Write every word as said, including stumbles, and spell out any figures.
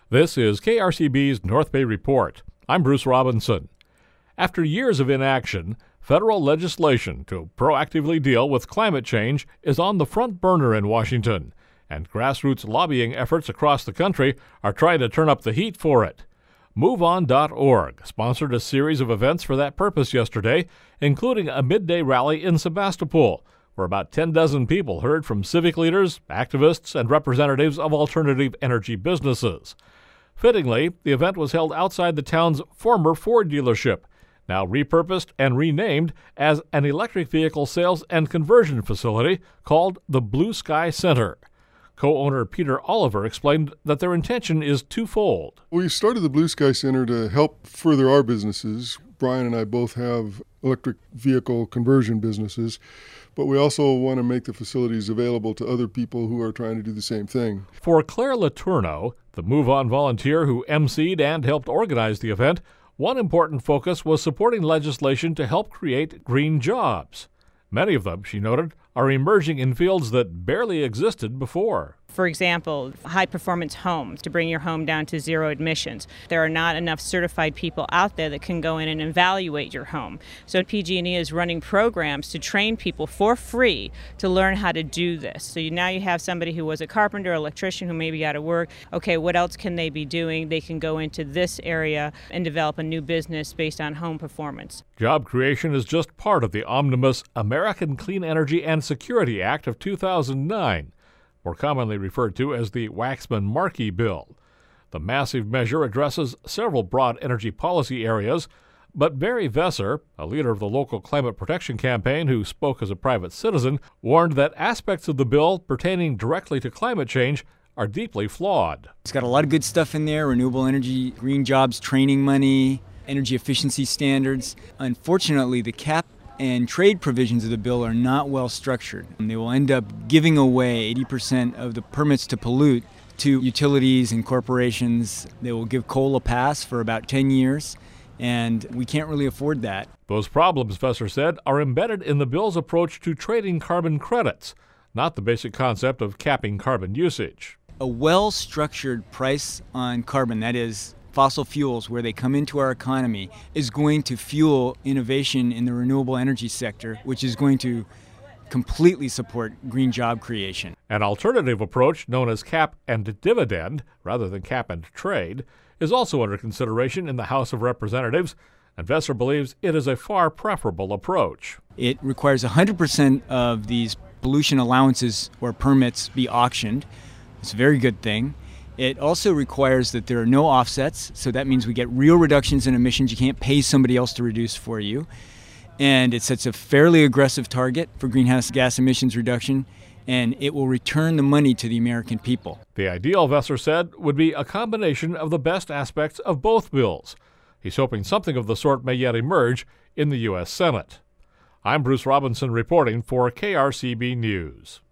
This is K R C B's North Bay Report. I'm Bruce Robinson. After years of inaction, federal legislation to proactively deal with climate change is on the front burner in Washington, and grassroots lobbying efforts across the country are trying to turn up the heat for it. move on dot org sponsored a series of events for that purpose yesterday, including a midday rally in Sebastopol, where about ten dozen people heard from civic leaders, activists, and representatives of alternative energy businesses. Fittingly, the event was held outside the town's former Ford dealership, now repurposed and renamed as an electric vehicle sales and conversion facility called the Blue Sky Center. Co-owner Peter Oliver explained that their intention is twofold. We started the Blue Sky Center to help further our businesses. Brian and I both have electric vehicle conversion businesses, but we also want to make the facilities available to other people who are trying to do the same thing. For Claire Letourneau, the Move On volunteer who emceed and helped organize the event, one important focus was supporting legislation to help create green jobs. Many of them, she noted, are emerging in fields that barely existed before. For example, high-performance homes, to bring your home down to zero emissions. There are not enough certified people out there that can go in and evaluate your home. So P G and E is running programs to train people for free to learn how to do this. So you, now you have somebody who was a carpenter, electrician who maybe got to work. Okay, what else can they be doing? They can go into this area and develop a new business based on home performance. Job creation is just part of the omnibus American Clean Energy and Security Act of two thousand nine. More commonly referred to as the Waxman-Markey Bill. The massive measure addresses several broad energy policy areas, but Barry Vesser, a leader of the local climate protection campaign who spoke as a private citizen, warned that aspects of the bill pertaining directly to climate change are deeply flawed. It's got a lot of good stuff in there: renewable energy, green jobs, training money, energy efficiency standards. Unfortunately, the cap and trade provisions of the bill are not well structured. And they will end up giving away eighty percent of the permits to pollute to utilities and corporations. They will give coal a pass for about ten years, and we can't really afford that. Those problems, Vesser said, are embedded in the bill's approach to trading carbon credits, not the basic concept of capping carbon usage. A well-structured price on carbon, that is, fossil fuels, where they come into our economy, is going to fuel innovation in the renewable energy sector, which is going to completely support green job creation. An alternative approach, known as cap and dividend, rather than cap and trade, is also under consideration in the House of Representatives, and Vesser believes it is a far preferable approach. It requires one hundred percent of these pollution allowances or permits be auctioned. It's a very good thing. It also requires that there are no offsets, so that means we get real reductions in emissions. You can't pay somebody else to reduce for you. And it sets a fairly aggressive target for greenhouse gas emissions reduction, and it will return the money to the American people. The ideal, Vesser said, would be a combination of the best aspects of both bills. He's hoping something of the sort may yet emerge in the U S Senate. I'm Bruce Robinson reporting for K R C B News.